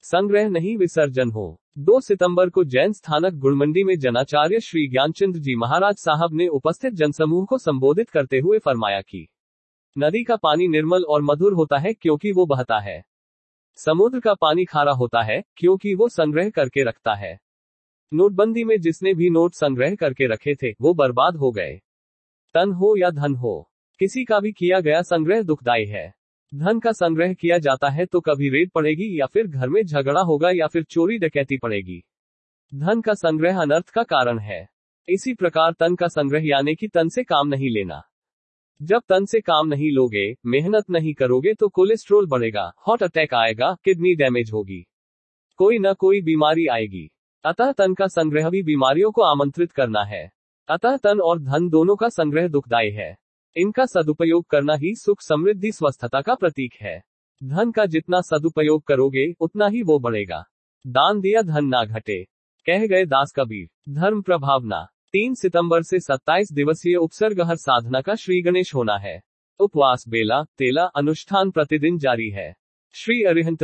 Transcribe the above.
संग्रह नहीं विसर्जन हो। 2 सितंबर को जैन स्थानक गुड़मंडी में जनाचार्य श्री ज्ञानचंद्र जी महाराज साहब ने उपस्थित जनसमूह को संबोधित करते हुए फरमाया कि नदी का पानी निर्मल और मधुर होता है क्योंकि वो बहता है। समुद्र का पानी खारा होता है क्योंकि वो संग्रह करके रखता है। नोटबंदी में जिसने भी नोट संग्रह करके रखे थे वो बर्बाद हो गए। तन हो या धन हो, किसी का भी किया गया संग्रह दुखदायी है। धन का संग्रह किया जाता है तो कभी रेड पड़ेगी या फिर घर में झगड़ा होगा या फिर चोरी डकैती पड़ेगी। धन का संग्रह अनर्थ का कारण है। इसी प्रकार तन का संग्रह यानी कि तन से काम नहीं लेना। जब तन से काम नहीं लोगे, मेहनत नहीं करोगे तो कोलेस्ट्रॉल बढ़ेगा, हार्ट अटैक आएगा, किडनी डैमेज होगी, कोई न कोई बीमारी आएगी। अतः तन का संग्रह भी बीमारियों को आमंत्रित करना है। अतः तन और धन दोनों का संग्रह दुखदायी है। इनका सदुपयोग करना ही सुख समृद्धि स्वस्थता का प्रतीक है। धन का जितना सदुपयोग करोगे उतना ही वो बढ़ेगा। दान दिया धन ना घटे, कह गए दास कबीर। धर्म प्रभावना। 3 सितंबर से 27 दिवसीय उपसर्ग हर साधना का श्री गणेश होना है। उपवास, बेला, तेला, अनुष्ठान प्रतिदिन जारी है। श्री अरिहंत